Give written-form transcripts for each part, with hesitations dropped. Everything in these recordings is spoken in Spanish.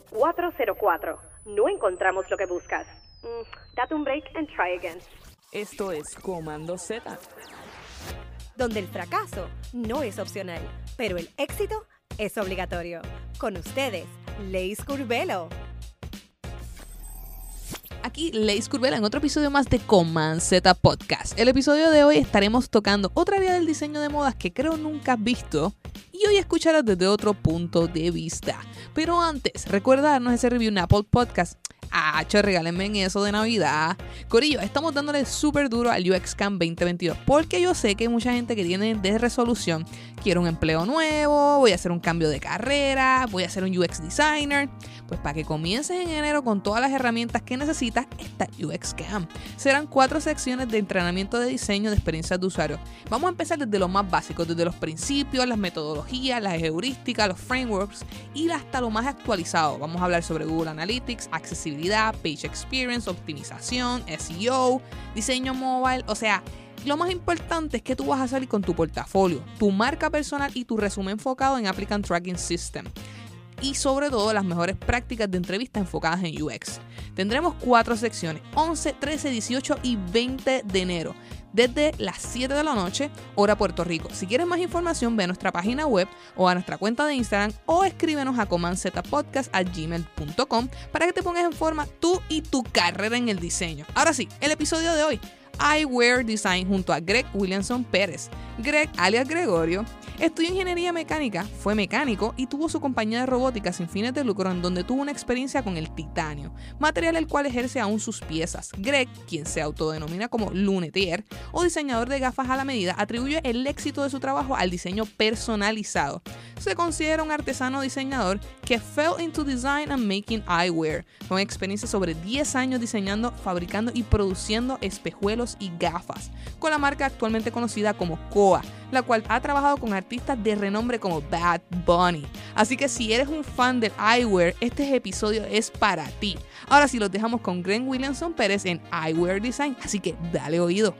404. No encontramos lo que buscas. Date un break and try again. Esto es Comando Z, donde el fracaso no es opcional, pero el éxito es obligatorio. Con ustedes, Leis Curvelo. Aquí Leis Curvelo en otro episodio más de Comando Z Podcast. El episodio de hoy estaremos tocando otra área del diseño de modas que creo nunca has visto y hoy escucharás desde otro punto de vista. Pero antes, recuerda darnos ese review en Apple Podcast. Regálenme en eso de Navidad. Corillo, estamos dándole súper duro al UX Camp 2022 porque yo sé que hay mucha gente que tiene de resolución: quiero un empleo nuevo, voy a hacer un cambio de carrera, voy a ser un UX designer. Pues para que comiences en enero con todas las herramientas que necesitas, está UX Camp. Serán 4 secciones de entrenamiento de diseño de experiencias de usuario. Vamos a empezar desde lo más básico, desde los principios, las metodologías, las heurísticas, los frameworks y hasta lo más actualizado. Vamos a hablar sobre Google Analytics, accesibilidad, page experience, optimización, SEO, diseño mobile, o sea, lo más importante es que tú vas a salir con tu portafolio, tu marca personal y tu resumen enfocado en Applicant Tracking System. Y sobre todo las mejores prácticas de entrevista enfocadas en UX. Tendremos 4 secciones, 11, 13, 18 y 20 de enero, desde las 7 de la noche, hora Puerto Rico. Si quieres más información, ve a nuestra página web o a nuestra cuenta de Instagram o escríbenos a comanzetapodcast@gmail.com para que te pongas en forma tú y tu carrera en el diseño. Ahora sí, el episodio de hoy: Eyewear Design junto a Greg Williamson Pérez. Greg, alias Gregorio, estudió ingeniería mecánica, fue mecánico y tuvo su compañía de robótica sin fines de lucro en donde tuvo una experiencia con el titanio, material el cual ejerce aún sus piezas. Greg, quien se autodenomina como lunetier o diseñador de gafas a la medida, atribuye el éxito de su trabajo al diseño personalizado. Se considera un artesano diseñador que fell into design and making eyewear, con experiencia sobre 10 años diseñando, fabricando y produciendo espejuelos y gafas, con la marca actualmente conocida como Koa, la cual ha trabajado con artistas de renombre como Bad Bunny. Así que si eres un fan del eyewear, este episodio es para ti. Ahora sí, los dejamos con Greg Williamson Pérez en Eyewear Design, así que dale oído.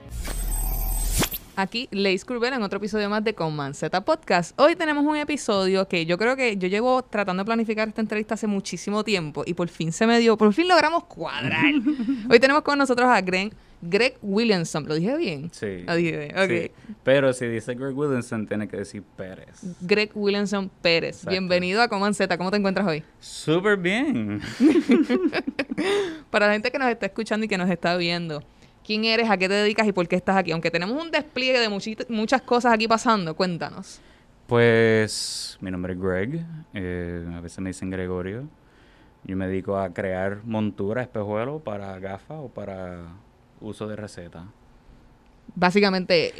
Aquí Leis Curvelo en otro episodio más de Comando Z Podcast. Hoy tenemos un episodio que yo creo que yo llevo tratando de planificar esta entrevista hace muchísimo tiempo y por fin se me dio, por fin logramos cuadrar. Hoy tenemos con nosotros a Greg Williamson. ¿Lo dije bien? Sí. Lo dije bien, ok. Sí. Pero si dice Greg Williamson, tiene que decir Pérez. Greg Williamson Pérez. Exacto. Bienvenido a Comando Z. ¿Cómo te encuentras hoy? Súper bien. Para la gente que nos está escuchando y que nos está viendo, ¿quién eres, a qué te dedicas y por qué estás aquí? Aunque tenemos un despliegue de muchas cosas aquí pasando, cuéntanos. Pues mi nombre es Greg. A veces me dicen Gregorio. Yo me dedico a crear monturas, espejuelos para gafas o para uso de receta. Básicamente.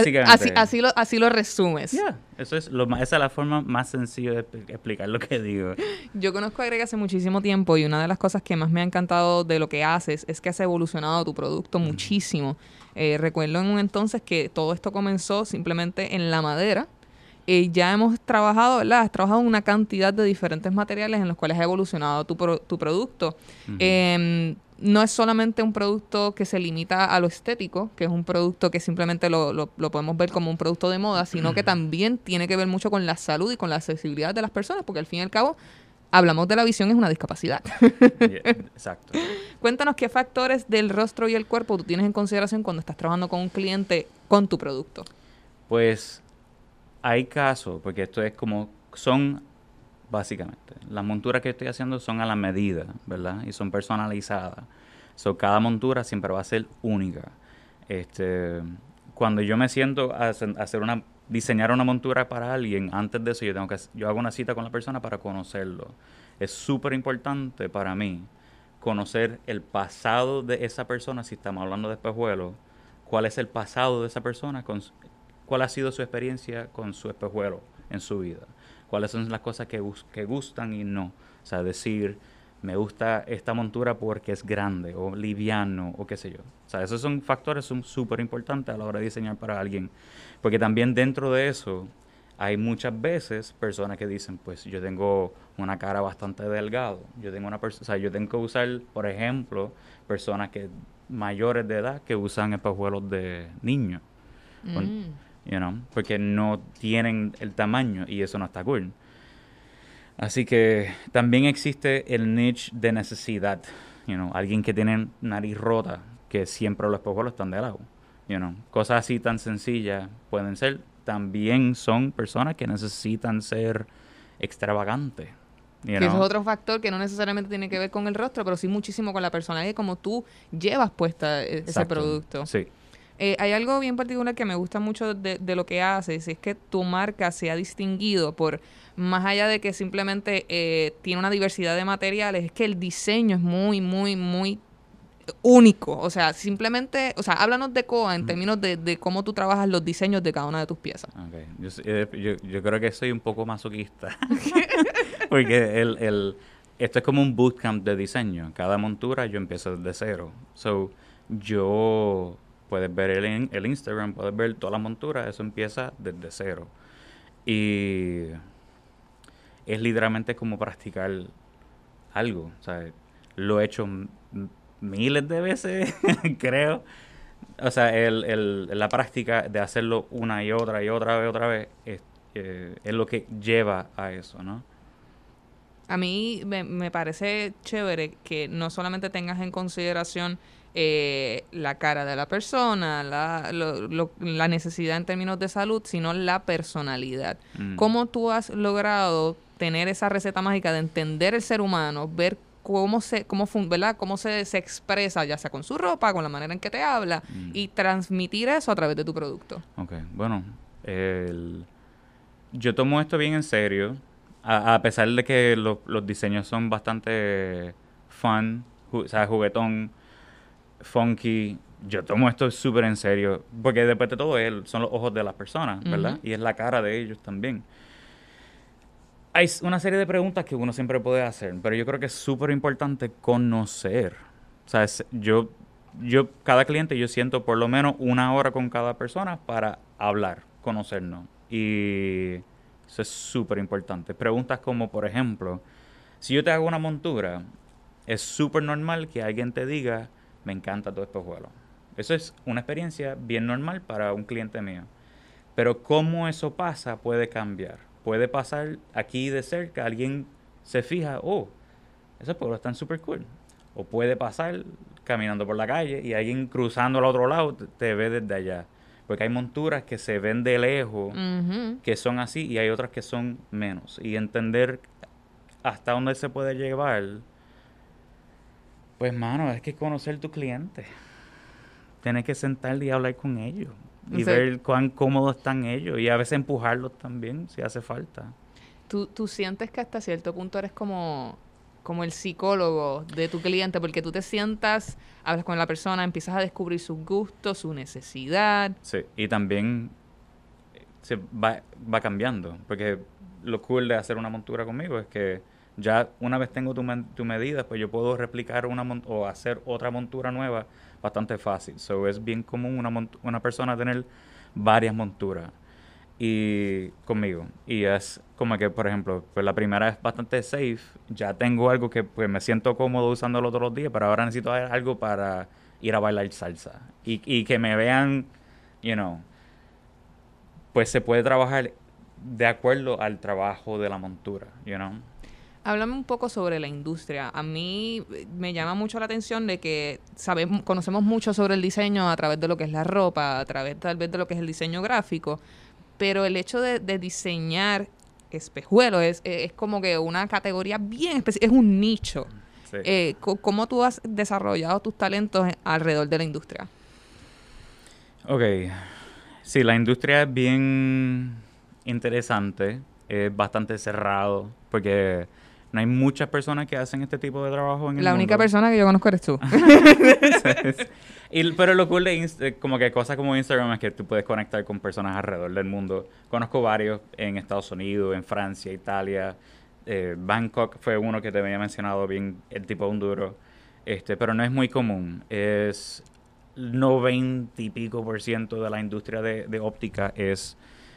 Así lo resumes. Yeah, esa es la forma más sencilla de explicar lo que digo. Yo conozco a Greg hace muchísimo tiempo y una de las cosas que más me ha encantado de lo que haces es que has evolucionado tu producto muchísimo. Recuerdo en un entonces que todo esto comenzó simplemente en la madera. Ya hemos trabajado, ¿verdad? Has trabajado en una cantidad de diferentes materiales en los cuales ha evolucionado tu producto. Uh-huh. No es solamente un producto que se limita a lo estético, que es un producto que simplemente lo podemos ver como un producto de moda, sino que también tiene que ver mucho con la salud y con la accesibilidad de las personas, porque al fin y al cabo hablamos de la visión, es una discapacidad. Yeah, exacto. Cuéntanos qué factores del rostro y el cuerpo tú tienes en consideración cuando estás trabajando con un cliente con tu producto. Pues hay casos, porque esto es como, básicamente, las monturas que estoy haciendo son a la medida, ¿verdad? Y son personalizadas. Cada montura siempre va a ser única. Cuando yo me siento a diseñar una montura para alguien, antes de eso yo hago una cita con la persona para conocerlo. Es súper importante para mí conocer el pasado de esa persona, si estamos hablando de espejuelos, cuál es el pasado de esa persona, cuál ha sido su experiencia con su espejuelo en su vida. Cuáles son las cosas que gustan y no. O sea, decir, me gusta esta montura porque es grande o liviano o qué sé yo. O sea, esos son factores súper importantes a la hora de diseñar para alguien. Porque también dentro de eso hay muchas veces personas que dicen, pues yo tengo una cara bastante delgado. Yo tengo que usar, por ejemplo, personas mayores de edad que usan espejuelos de niños. Porque no tienen el tamaño y eso no está cool. Así que también existe el niche de necesidad. Alguien que tiene nariz rota, que siempre los espejuelos están de lado. Cosas así tan sencillas pueden ser. También son personas que necesitan ser extravagantes. Que eso es otro factor que no necesariamente tiene que ver con el rostro, pero sí muchísimo con la personalidad y cómo tú llevas puesta ese producto. Sí. Hay algo bien particular que me gusta mucho de lo que haces, es que tu marca se ha distinguido por, más allá de que simplemente tiene una diversidad de materiales, es que el diseño es muy, muy, muy único. O sea, simplemente, háblanos de Koa en términos de cómo tú trabajas los diseños de cada una de tus piezas. Okay. Yo creo que soy un poco masoquista. Porque esto es como un bootcamp de diseño. Cada montura yo empiezo desde cero. Puedes ver el Instagram, puedes ver todas las monturas, eso empieza desde cero. Y es literalmente como practicar algo. O sea, lo he hecho miles de veces, creo. O sea, la práctica de hacerlo una y otra vez es lo que lleva a eso, ¿no? A mí me parece chévere que no solamente tengas en consideración la cara de la persona, la necesidad en términos de salud, sino la personalidad. ¿Cómo tú has logrado tener esa receta mágica de entender el ser humano, ver cómo se expresa, ya sea con su ropa, con la manera en que te habla, y transmitir eso a través de tu producto? Ok, bueno, yo tomo esto bien en serio, a pesar de que los diseños son bastante fun, juguetón, funky. Yo tomo esto súper en serio, porque después de todo son los ojos de las personas, ¿verdad? Y es la cara de ellos también. Hay una serie de preguntas que uno siempre puede hacer, pero yo creo que es súper importante conocer. O sea, cada cliente yo siento por lo menos 1 hora con cada persona para hablar, conocernos. Y eso es súper importante. Preguntas como, por ejemplo, si yo te hago una montura, es súper normal que alguien te diga, me encanta tu espejuelo. Eso es una experiencia bien normal para un cliente mío. Pero cómo eso pasa puede cambiar. Puede pasar aquí de cerca, alguien se fija, esos espejuelos están súper cool. O puede pasar caminando por la calle y alguien cruzando al otro lado te ve desde allá. Porque hay monturas que se ven de lejos, que son así, y hay otras que son menos. Y entender hasta dónde se puede llevar, pues, mano, es que conocer tu cliente. Tienes que sentarte y hablar con ellos. Y ver cuán cómodos están ellos. Y a veces empujarlos también, si hace falta. ¿Tú sientes que hasta cierto punto eres como el psicólogo de tu cliente? Porque tú te sientas, hablas con la persona, empiezas a descubrir sus gustos, su necesidad. Sí, y también se va cambiando. Porque lo cool de hacer una montura conmigo es que ya una vez tengo tu medida, pues yo puedo replicar o hacer otra montura nueva bastante fácil. Es bien común una persona tener varias monturas y conmigo. Y es como que, por ejemplo, pues la primera es bastante safe. Ya tengo algo que pues me siento cómodo usándolo todos los días, pero ahora necesito algo para ir a bailar salsa. Y que me vean, pues se puede trabajar de acuerdo al trabajo de la montura, Háblame un poco sobre la industria. A mí me llama mucho la atención de que conocemos mucho sobre el diseño a través de lo que es la ropa, a través tal vez de lo que es el diseño gráfico, pero el hecho de diseñar espejuelos es como que una categoría bien específica, es un nicho. Sí. ¿Cómo tú has desarrollado tus talentos alrededor de la industria? Ok. Sí, la industria es bien interesante, es bastante cerrado, porque no hay muchas personas que hacen este tipo de trabajo en el mundo. La única persona que yo conozco eres tú. Pero lo cool de como que cosas como Instagram es que tú puedes conectar con personas alrededor del mundo. Conozco varios en Estados Unidos, en Francia, Italia. Bangkok fue uno que te había mencionado bien, el tipo de un duro. Pero no es muy común. Es 90 y pico % de la industria de óptica es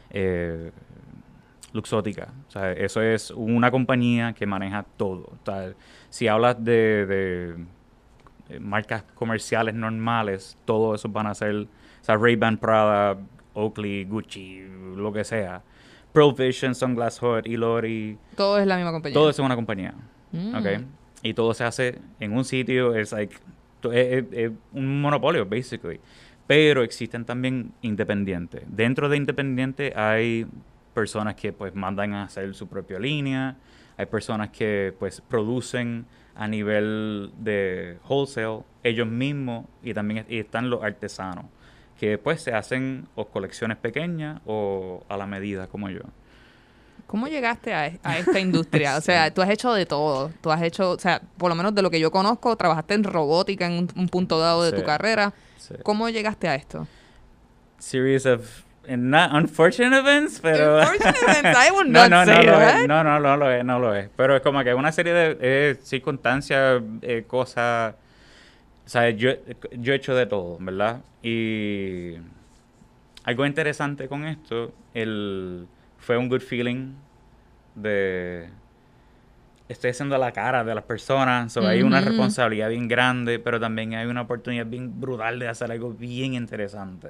Luxottica. O sea, eso es una compañía que maneja todo. O sea, si hablas de marcas comerciales normales, todos esos van a ser, o sea, Ray-Ban, Prada, Oakley, Gucci, lo que sea. Pearl Vision, Sunglass Hut, Ilori, Todo es la misma compañía. todo eso es una compañía. Mm. ¿Ok? Y todo se hace en un sitio, es un monopolio, basically. Pero existen también independientes. Dentro de independientes hay personas que pues mandan a hacer su propia línea, hay personas que pues producen a nivel de wholesale ellos mismos y también están los artesanos que pues se hacen o colecciones pequeñas o a la medida como yo. ¿Cómo llegaste a esta industria? O sea, tú has hecho de todo. Tú has hecho, o sea, por lo menos de lo que yo conozco, trabajaste en robótica en un punto dado de Sí. tu carrera. Sí. ¿Cómo llegaste a esto? Series of not unfortunate events, pero Unfortunate events, I would no, not no, say no lo that. es, no lo es. Pero es como que una serie de circunstancias, cosas. O sea, yo he hecho de todo, ¿verdad? Y algo interesante con esto, fue un good feeling de estoy haciendo la cara de las personas, so, hay una Ujú. responsabilidad bien grande, pero también hay una oportunidad bien brutal de hacer algo bien interesante.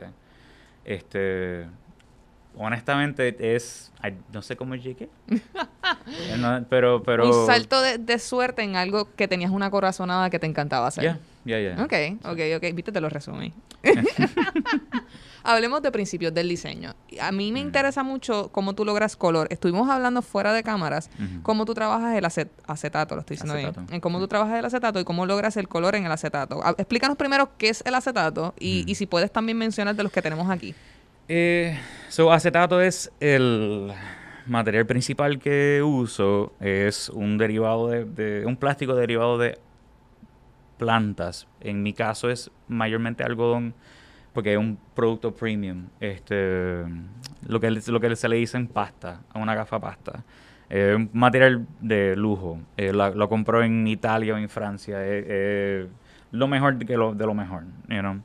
Honestamente no sé cómo llegué. pero Un salto de suerte en algo que tenías una corazonada que te encantaba hacer. ya. Ok. Viste, te lo resumí. Hablemos de principios del diseño. A mí me interesa mucho cómo tú logras color. Estuvimos hablando fuera de cámaras, Ujú. cómo tú trabajas el acetato, lo estoy diciendo bien. Acetato. En cómo tú trabajas el acetato y cómo logras el color en el acetato. Explícanos primero qué es el acetato y si puedes también mencionar de los que tenemos aquí. Acetato es el material principal que uso. Es un derivado de un plástico derivado de plantas. En mi caso es mayormente algodón porque es un producto premium. Lo que se le dice en pasta, a una gafa pasta. Un material de lujo. Lo compro en Italia o en Francia. Lo mejor de lo mejor, you know.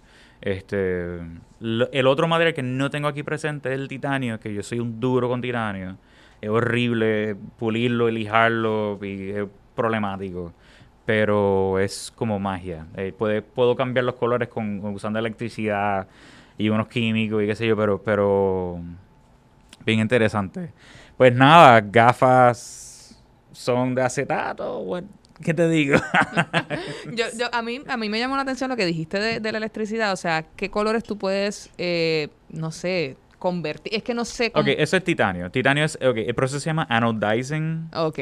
El otro material que no tengo aquí presente es el titanio, que yo soy un duro con titanio. Es horrible pulirlo y lijarlo y es problemático. Pero es como magia. Puedo cambiar los colores usando electricidad y unos químicos y qué sé yo, pero bien interesante. Pues nada, gafas son de acetato. ¿Qué te digo? A mí me llamó la atención lo que dijiste de la electricidad. O sea, ¿qué colores tú puedes, no sé, convertir? Es que no sé cómo... Ok, eso es titanio. Titanio es... Ok, el proceso se llama anodizing. Ok.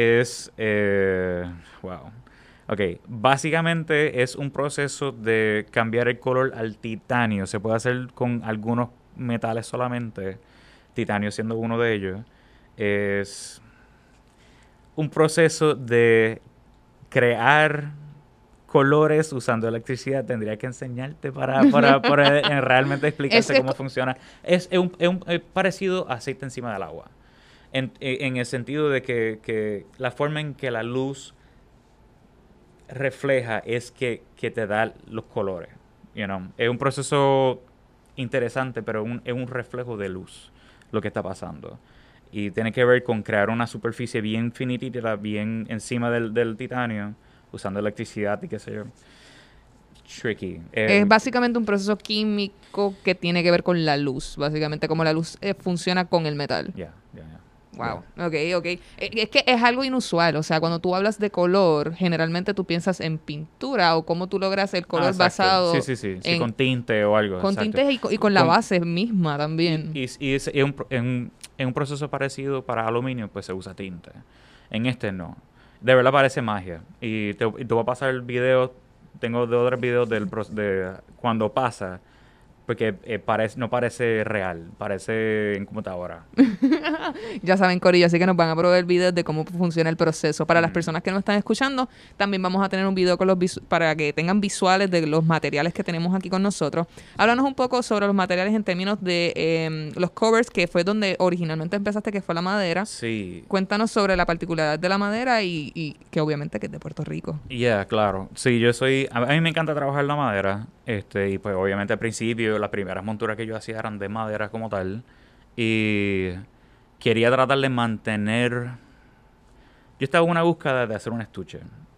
Wow. Ok, básicamente es un proceso de cambiar el color al titanio. Se puede hacer con algunos metales solamente, titanio siendo uno de ellos. Es un proceso de crear colores usando electricidad. Tendría que enseñarte para realmente explicarte cómo funciona. Es parecido a aceite encima del agua. En el sentido de que la forma en que la luz refleja es que te da los colores. You know? Es un proceso interesante, pero es un reflejo de luz lo que está pasando. Y tiene que ver con crear una superficie bien finitita, bien encima del titanio, usando electricidad y qué sé yo. Tricky. Es básicamente un proceso químico que tiene que ver con la luz. Básicamente como la luz funciona con el metal. Ya. Wow, ok. Es que es algo inusual, o sea, cuando tú hablas de color, generalmente tú piensas en pintura o cómo tú logras el color exacto. basado Sí, con tinte o algo. con exacto. tintes y con la base misma también. Y en un proceso parecido para aluminio, pues se usa tinte. En este no. De verdad parece magia. Y te voy a pasar el video, tengo de otros videos de cuando pasa, porque no parece real, parece en computadora. Ya saben, Corillo, así que nos van a proveer videos de cómo funciona el proceso. Para las personas que nos están escuchando, también vamos a tener un video con para que tengan visuales de los materiales que tenemos aquí con nosotros. Háblanos un poco sobre los materiales en términos de los covers, que fue donde originalmente empezaste, que fue la madera. Sí. Cuéntanos sobre la particularidad de la madera y que obviamente que es de Puerto Rico. Claro. Sí, a mí me encanta trabajar la madera. Y pues obviamente al principio las primeras monturas que yo hacía eran de madera como tal. Y quería tratar de mantener... Yo estaba en una búsqueda de hacer un estuche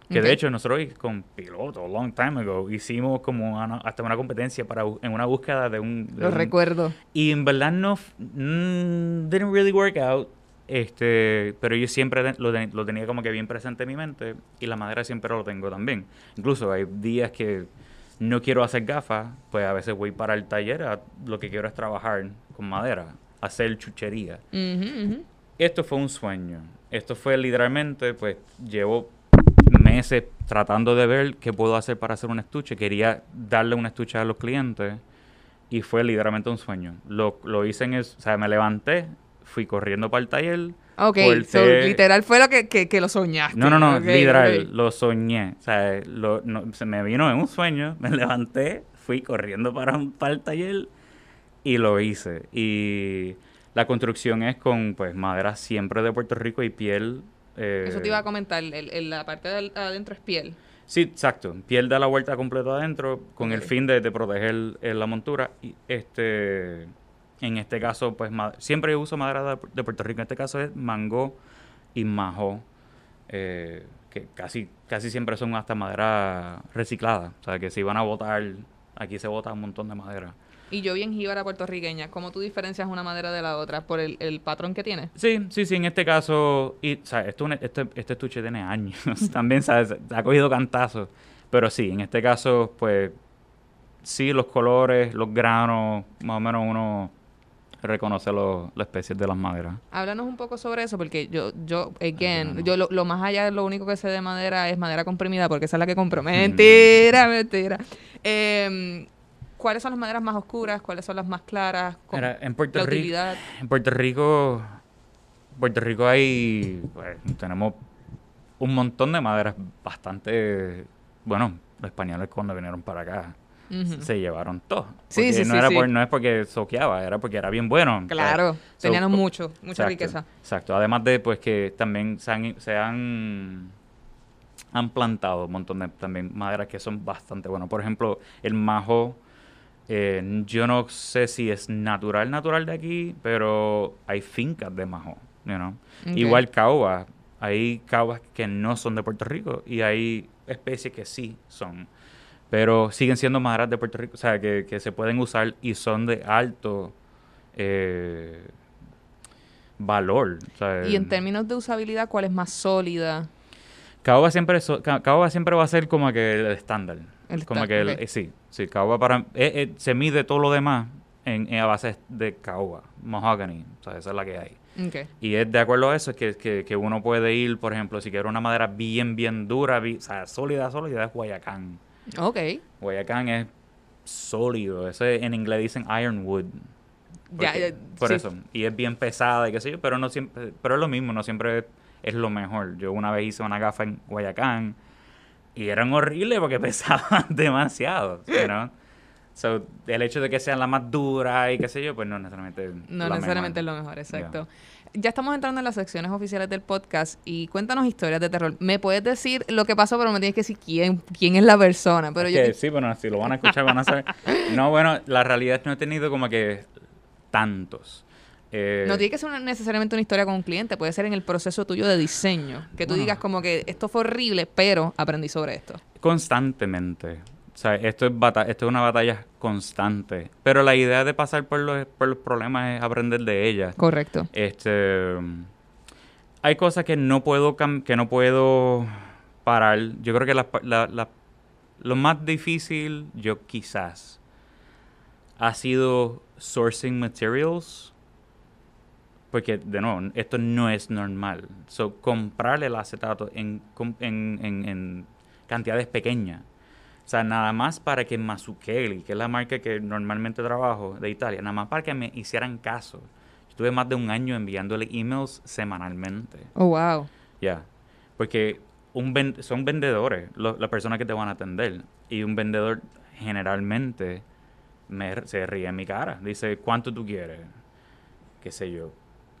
Que Ok. de hecho nosotros con Piloto, a long time ago, hicimos como hasta una competencia en una búsqueda de un... Lo recuerdo. Y en verdad didn't really work out. Pero yo siempre lo tenía como que bien presente en mi mente, y la madera siempre lo tengo también. Incluso hay días que no quiero hacer gafas, pues a veces voy para el taller, lo que quiero es trabajar con madera, hacer chuchería. Esto fue un sueño. Esto fue literalmente, pues llevo meses tratando de ver qué puedo hacer para hacer un estuche. Quería darle un estuche a los clientes y fue literalmente un sueño. Lo hice o sea, me levanté, fui corriendo para el taller. Ok, corté- so, literal fue lo que lo soñaste. No, Ok, literal, ok. lo soñé. O sea, se me vino en un sueño, me levanté, fui corriendo para el taller y lo hice. Y la construcción es con pues madera siempre de Puerto Rico y piel. Eso te iba a comentar, la parte de adentro es piel. Sí, exacto. Piel da la vuelta completa adentro con el Ok. fin de proteger la montura. Y en este caso, pues siempre uso madera de Puerto Rico. En este caso es mango y majo, que casi siempre son hasta madera reciclada. O sea, que si van a botar, aquí se bota un montón de madera. Y yo bien jíbara puertorriqueña, ¿cómo tú diferencias una madera de la otra? ¿Por el patrón que tiene? Sí, en este caso, y, ¿sabes? Este estuche tiene años, también, ¿sabes? Ha cogido cantazos, pero sí, en este caso, pues, sí, los colores, los granos, más o menos uno reconoce las especies de las maderas. Háblanos un poco sobre eso, porque yo again, no. yo lo más allá, lo único que sé de madera es madera comprimida, porque esa es la que compro. Mentira. ¿Cuáles son las maderas más oscuras? ¿Cuáles son las más claras? Mira, en Puerto la Rico, utilidad. Puerto Rico hay, pues, tenemos un montón de maderas bastante, bueno, los españoles cuando vinieron para acá Ujú. se llevaron todo. Sí, Porque sí, no sí, era sí. no es porque soqueaba, era porque era bien bueno. Claro, So, tenían mucha exacto, riqueza. Exacto. Además de pues que también han plantado un montón de también maderas que son bastante buenas. Por ejemplo, el majo, yo no sé si es natural de aquí, pero hay fincas de majo, you know. Ok. Igual caobas, hay caobas que no son de Puerto Rico y hay especies que sí son, pero siguen siendo maderas de Puerto Rico, o sea, que se pueden usar y son de alto valor. O sea, Y en términos de usabilidad, ¿cuál es más sólida? caoba siempre va a ser como que el estándar. El Como estándar, que ok. sí, caoba se mide todo lo demás a base de caoba, mahogany, o sea, esa es la que hay. Okay. Y es de acuerdo a eso es que uno puede ir, por ejemplo, si quiere una madera bien dura, o sea, sólida, es Guayacán. Ok. Guayacán es sólido, ese en inglés dicen ironwood. Por sí. eso, y es bien pesada y qué sé yo, pero no siempre, pero es lo mismo, no siempre es lo mejor. Yo una vez hice una gafa en Guayacán y eran horribles porque pesaban demasiado, you know? So, el hecho de que sean la más dura y qué sé yo, pues no necesariamente No la necesariamente mejor. es lo mejor, exacto. Ya estamos entrando en las secciones oficiales del podcast y cuéntanos historias de terror. Me puedes decir lo que pasó, pero me tienes que decir quién es la persona. Pero Es yo que sí, bueno, si lo van a escuchar van a saber. No, bueno, la realidad es que no he tenido como que tantos. no tiene que ser necesariamente una historia con un cliente, puede ser en el proceso tuyo de diseño. Que tú Bueno. digas como que esto fue horrible, pero aprendí sobre esto. Constantemente. O sea, esto es una batalla constante. Pero la idea de pasar por los problemas es aprender de ellas. Correcto. Hay cosas que no puedo parar. Yo creo que lo más difícil, yo quizás, ha sido sourcing materials. Porque, de nuevo, esto no es normal. So, comprar el acetato en cantidades pequeñas. O sea, nada más para que Mazzucchelli, que es la marca que normalmente trabajo de Italia, nada más para que me hicieran caso. Yo estuve más de un año enviándole emails semanalmente. Oh, wow. Ya. Porque son vendedores las personas que te van a atender. Y un vendedor generalmente se ríe en mi cara. Dice, ¿cuánto tú quieres? Qué sé yo.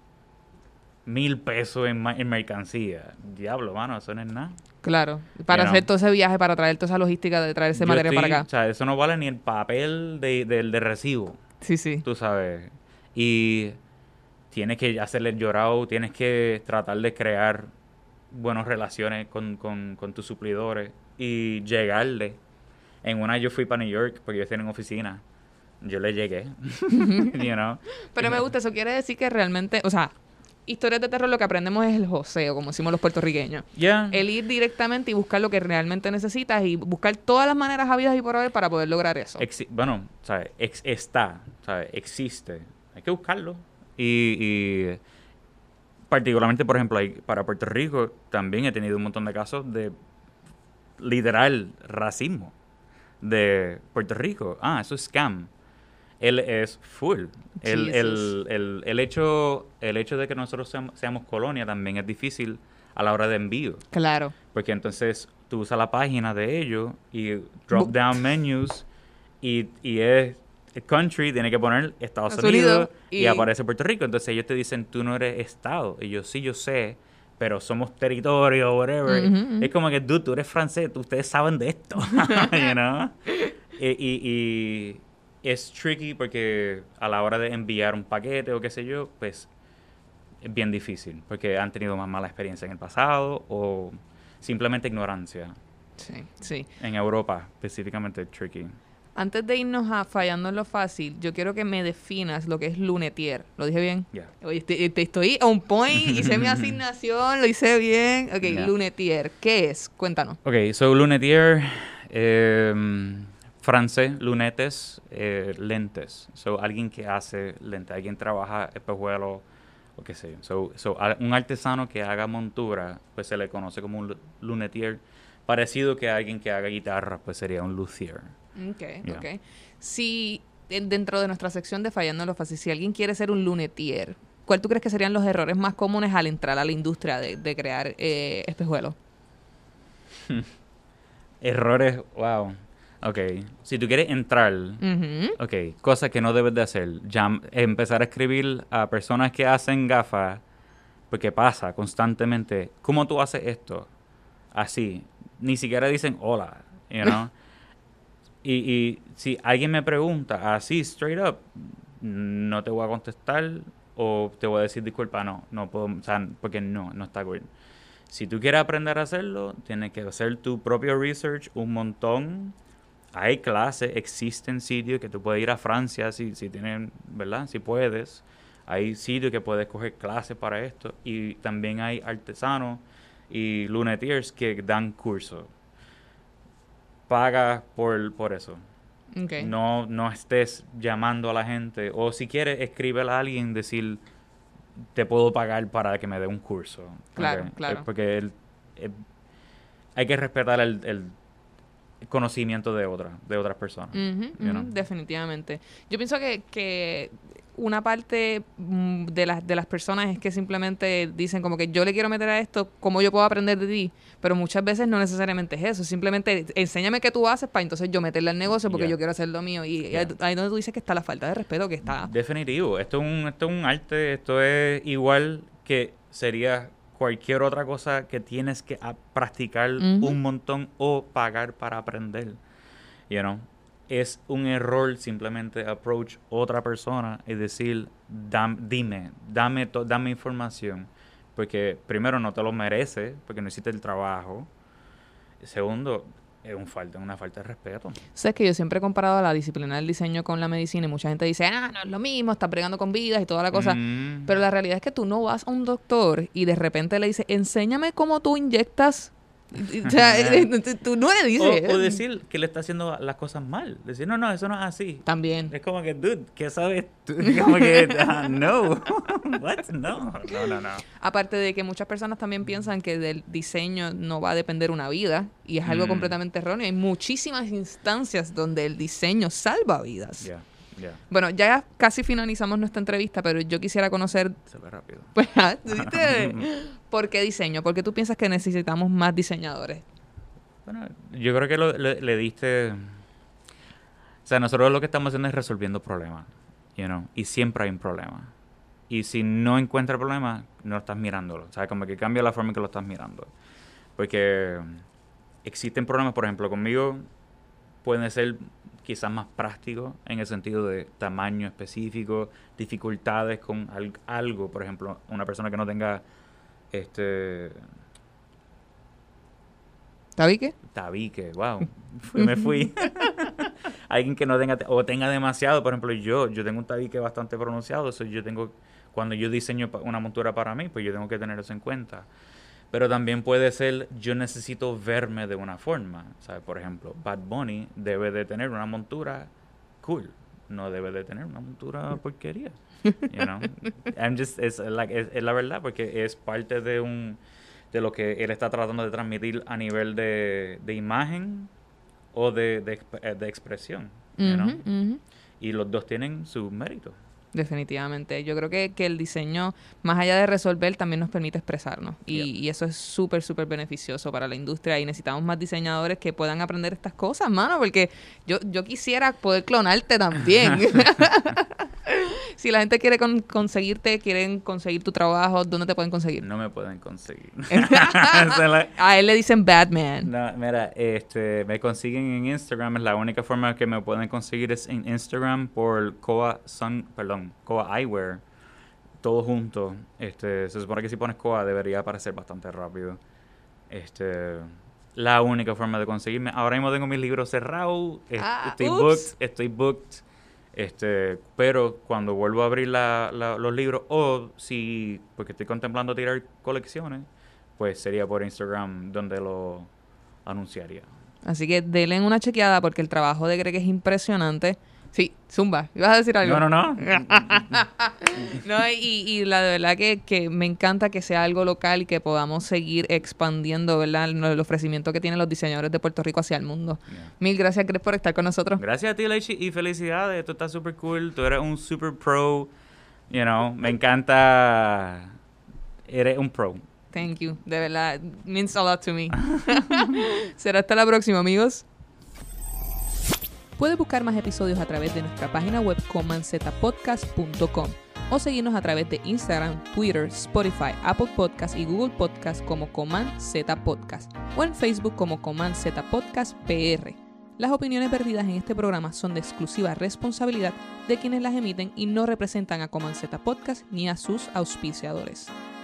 $1,000 en mercancía. Diablo, mano, eso no es nada. Claro. Para You hacer know. todo ese viaje, para traer toda esa logística de traer ese Yo material para O acá. sea, eso no vale ni el papel de recibo, Sí, sí. tú sabes. Y tienes que hacerle el llorado, tienes que tratar de crear buenas relaciones con tus suplidores y llegarle. En una yo fui para New York porque ellos tienen oficina. Yo le llegué, you know. Pero me gusta, eso quiere decir que realmente, o sea, historias de terror lo que aprendemos es el joseo, como decimos los puertorriqueños. Yeah. El ir directamente y buscar lo que realmente necesitas y buscar todas las maneras habidas y por haber para poder lograr eso. Bueno, ¿sabes? ¿Sabes? Existe. Hay que buscarlo. Y particularmente, por ejemplo, para Puerto Rico también he tenido un montón de casos de literal racismo de Puerto Rico. Eso es scam. Él es full. El hecho de que nosotros seamos colonia también es difícil a la hora de envío. Claro. Porque entonces tú usas la página de ellos y drop down menus y es country, tiene que poner Estados Unidos y aparece Puerto Rico. Entonces ellos te dicen, tú no eres estado. Y yo, sí, yo sé, pero somos territorio o whatever. Es como que, dude, tú eres francés, ustedes saben de esto. You know? Y es tricky porque a la hora de enviar un paquete o qué sé yo, pues es bien difícil porque han tenido más mala experiencia en el pasado o simplemente ignorancia. Sí, sí. En Europa, específicamente, tricky. Antes de irnos a fallando en lo fácil, yo quiero que me definas lo que es lunetier. ¿Lo dije bien? Yeah. Oye, te estoy on point, hice mi asignación, lo hice bien. Ok, Yeah. lunetier, ¿qué es? Cuéntanos. Ok, so lunetier, francés, lunetes, lentes. So alguien que hace lentes, alguien trabaja espejuelos o qué sé yo. Un artesano que haga montura, pues se le conoce como un lunetier. Parecido que alguien que haga guitarra, pues sería un luthier. Ok, Yeah. ok. Si dentro de nuestra sección de Fallando en lo Fácil, si alguien quiere ser un lunetier, ¿cuál tú crees que serían los errores más comunes al entrar a la industria de crear espejuelos? Errores, wow. Ok, si tú quieres entrar, ok, cosas que no debes de hacer. Empezar a escribir a personas que hacen gafas, porque pasa constantemente. ¿Cómo tú haces esto? Así. Ni siquiera dicen hola, you know. y si alguien me pregunta así, straight up, no te voy a contestar o te voy a decir disculpa, no puedo, o sea, porque no está good. Si tú quieres aprender a hacerlo, tienes que hacer tu propio research un montón. Hay clases, existen sitios que tú puedes ir a Francia si tienen, ¿verdad? Si puedes. Hay sitios que puedes coger clases para esto. Y también hay artesanos y lunetiers que dan cursos. Paga por eso. Okay. No estés llamando a la gente. O si quieres, escríbele a alguien, decir, te puedo pagar para que me dé un curso. Claro, Okay. claro. Porque hay que respetar el conocimiento de otras personas. You know? Definitivamente. Yo pienso que una parte de las personas es que simplemente dicen como que yo le quiero meter a esto, ¿cómo yo puedo aprender de ti? Pero muchas veces no necesariamente es eso. Simplemente enséñame qué tú haces para entonces yo meterle al negocio porque Yeah. yo quiero hacer lo mío. Y Yeah. ahí donde tú dices que está la falta de respeto que está... Definitivo. Esto es un arte. Esto es igual que sería cualquier otra cosa que tienes que practicar un montón o pagar para aprender. You know? Es un error simplemente approach otra persona y decir, dame información. Porque primero no te lo mereces, porque no hiciste el trabajo. Segundo, es una falta de respeto. Sabes que yo siempre he comparado la disciplina del diseño con la medicina y mucha gente dice, no es lo mismo, estás bregando con vidas y toda la cosa. Pero la realidad es que tú no vas a un doctor y de repente le dices, enséñame cómo tú inyectas. O sea, tú no le dices. O decir que le está haciendo las cosas mal. Decir, no, eso no es así. También. Es como que, dude, ¿qué sabes tú? Como que, no. What? No. Aparte de que muchas personas también piensan que del diseño no va a depender una vida y es algo completamente erróneo. Hay muchísimas instancias donde el diseño salva vidas. Yeah. Bueno, ya casi finalizamos nuestra entrevista, pero yo quisiera conocer... Se ve rápido. Pues, ¿viste? ¿Por qué diseño? ¿Por qué tú piensas que necesitamos más diseñadores? Bueno, yo creo que le diste... O sea, nosotros lo que estamos haciendo es resolviendo problemas, you know, y siempre hay un problema. Y si no encuentras problema, no estás mirándolo. O sea, como que cambia la forma en que lo estás mirando. Porque existen problemas, por ejemplo, conmigo pueden ser quizás más prácticos en el sentido de tamaño específico, dificultades con algo, por ejemplo, una persona que no tenga ¿Tabique? Tabique, wow. Me fui. Alguien que no tenga, o tenga demasiado, por ejemplo, yo tengo un tabique bastante pronunciado, eso yo tengo, cuando yo diseño una montura para mí, pues yo tengo que tener eso en cuenta. Pero también puede ser, yo necesito verme de una forma, ¿sabes? Por ejemplo, Bad Bunny debe de tener una montura cool, no debe de tener una montura porquería, you know? Es la verdad, porque es parte de lo que él está tratando de transmitir a nivel de imagen o de expresión, you know? Y los dos tienen su mérito. Definitivamente. Yo creo que el diseño, más allá de resolver, también nos permite expresarnos. Y eso es súper, súper beneficioso para la industria. Y necesitamos más diseñadores que puedan aprender estas cosas, mano, porque yo quisiera poder clonarte también. Si la gente quiere conseguirte, quieren conseguir tu trabajo, ¿dónde te pueden conseguir? No me pueden conseguir. A él le dicen Batman. No, mira, me consiguen en Instagram. Es la única forma que me pueden conseguir es en Instagram por Koa Eyewear. Todo junto. Se supone que si pones Koa debería aparecer bastante rápido. La única forma de conseguirme. Ahora mismo tengo mis libros cerrados. Estoy booked. Pero cuando vuelvo a abrir los libros, porque estoy contemplando tirar colecciones, pues sería por Instagram donde lo anunciaría. Así que denle una chequeada porque el trabajo de Greg es impresionante. Sí, Zumba, ¿ibas a decir algo? No. No, y la de verdad que me encanta que sea algo local y que podamos seguir expandiendo, ¿verdad? El ofrecimiento que tienen los diseñadores de Puerto Rico hacia el mundo. Yeah. Mil gracias, Greg, por estar con nosotros. Gracias a ti, Leishi, y felicidades. Esto está súper cool. Tú eres un super pro. You know, me encanta. Eres un pro. Thank you. De verdad, means a lot to me. Será hasta la próxima, amigos. Puedes buscar más episodios a través de nuestra página web comanzetapodcast.com o seguirnos a través de Instagram, Twitter, Spotify, Apple Podcasts y Google Podcasts como Coman Z Podcast o en Facebook como Coman Z Podcast PR. Las opiniones vertidas en este programa son de exclusiva responsabilidad de quienes las emiten y no representan a Coman Z Podcast ni a sus auspiciadores.